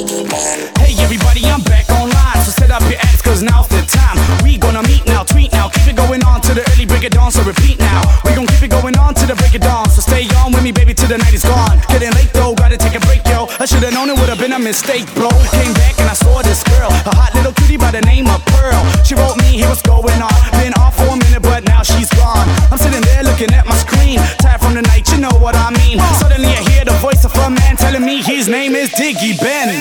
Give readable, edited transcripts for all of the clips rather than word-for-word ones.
Hey everybody, I'm back online, so set up your ass cause now's the time. We gonna meet now, tweet now, keep it going on to the early break of dawn, so repeat now. We gon' keep it going on to the break of dawn, so stay on with me baby till the night is gone. Getting late though, gotta take a break yo, I should've known it would've been a mistake bro. Came back and I saw this girl, a hot little cutie by the name of Pearl. She wrote me, hey what's going on, been off for a minute but now she's gone. I'm sitting there looking at my screen, tired from the night, you know what I mean. Suddenly I hear the voice of a man telling me his name is Diggy Ben.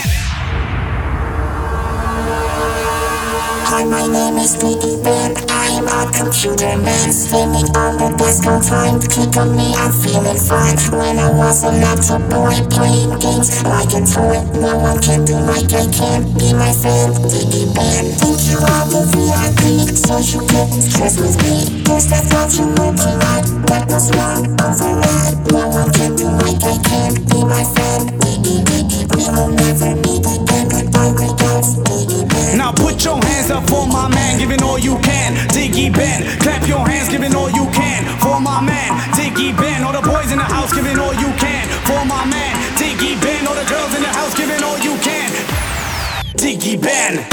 Hi, my name is Diggy Ben. I'm a computer man, spending all the best of time. Click on me, I'm feeling fine. When I was a laptop boy, playing games like a toy. No one can do like I can. Be my friend, Diggy Ben. Thank you all the VIP, so you get stress with me. First I thought you would be right, that was wrong, override. No one can do like I can. Be my friend, Diggy, Diggy. We will never meet again. Goodbye, regards, Diggy Ben. Now put your hands up for my man, giving all you can, Diggy Ben. Clap your hands, giving all you can for my man, Diggy Ben. All the boys in the house, giving all you can for my man, Diggy Ben. All the girls in the house, giving all you can, Diggy Ben.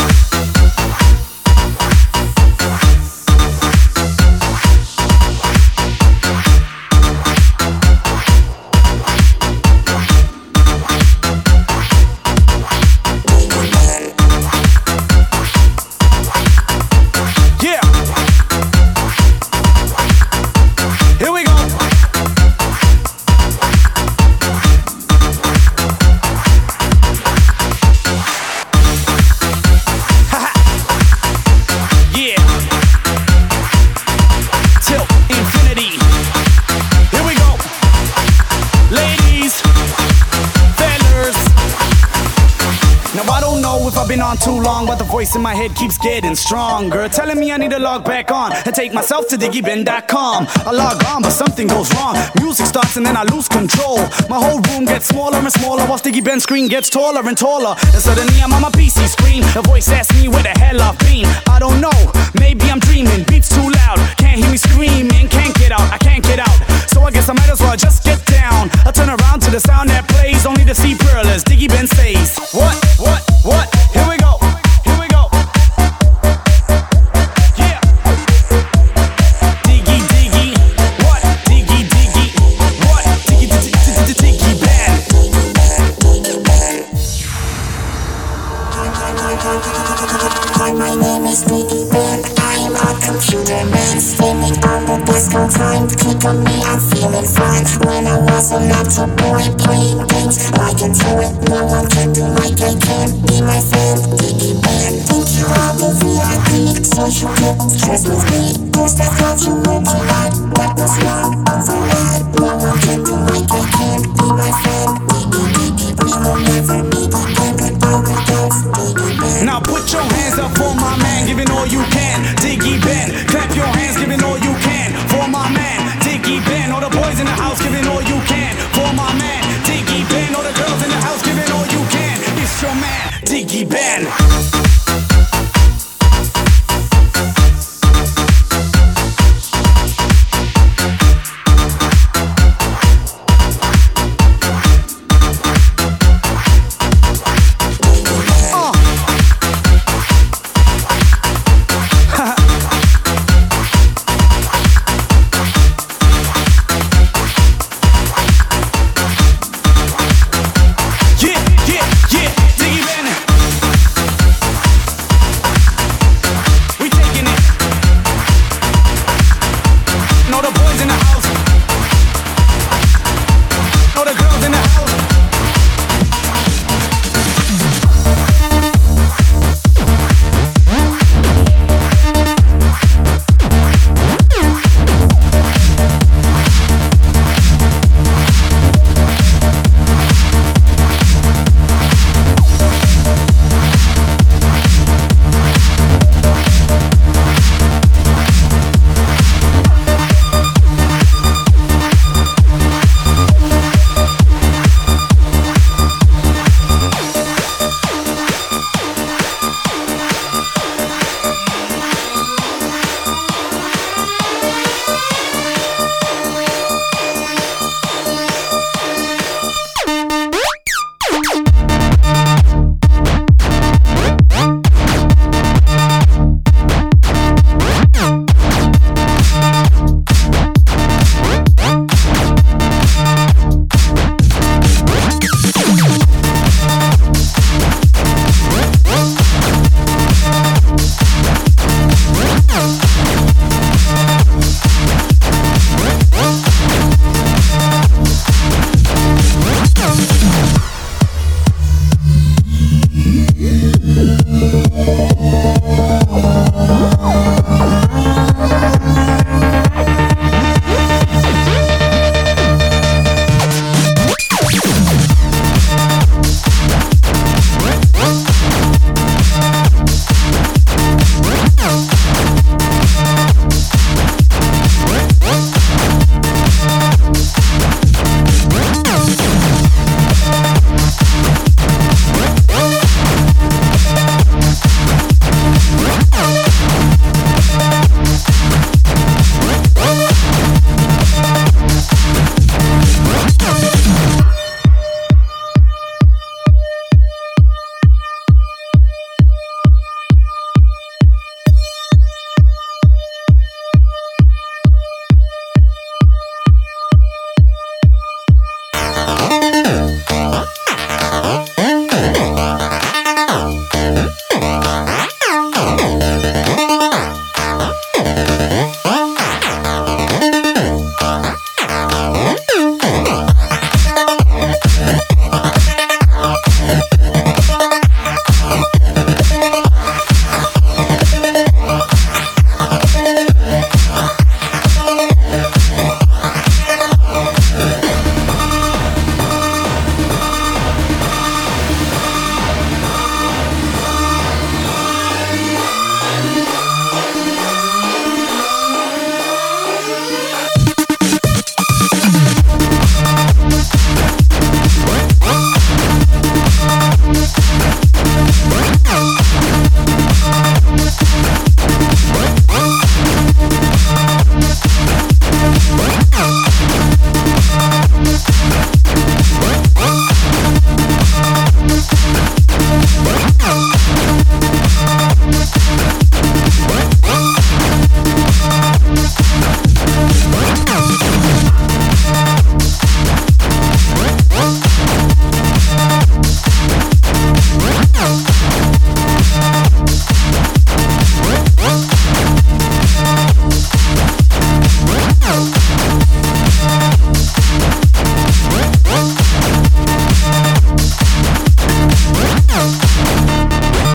If I've been on too long, but the voice in my head keeps getting stronger, telling me I need to log back on and take myself to diggyben.com. I log on, but something goes wrong. Music starts and then I lose control. My whole room gets smaller and smaller, while Diggy Ben's screen gets taller and taller. And suddenly I'm on my PC screen. A voice asks me where the hell I've been. I don't know, maybe I'm dreaming. Beats too loud, can't hear me screaming. Can't get out, I can't get out. So I guess I might as well just get down. I turn around to the sound that plays, only to see Pearl as Diggy Ben says, what? Here we go. Yeah. Diggy, what? Diggy, what? Diggy Ben. Hi, my name is Diggy Ben. I'm a computer man, spending all the best of time. Click on me, I'm feeling fine. When I was a laptop boy, playing games like a toy. No one can do like I can. Be my friend, Diggy Ben. Thank you all the VIP, so you get stress with me. First I thought you would be right, that was wrong, override. No one can do like I can. Be my friend, Diggy, Diggy. We will never meet again. Goodbye, regards, Diggy Ben. Now put your hands up for my man, giving all you can, Diggy Ben. Clap your hands, giving all you can for my man, Diggy Ben. All the boys in the house, giving all you can for my man, Diggy Ben. All the girls in the house, giving all you can. It's your man, Diggy Ben.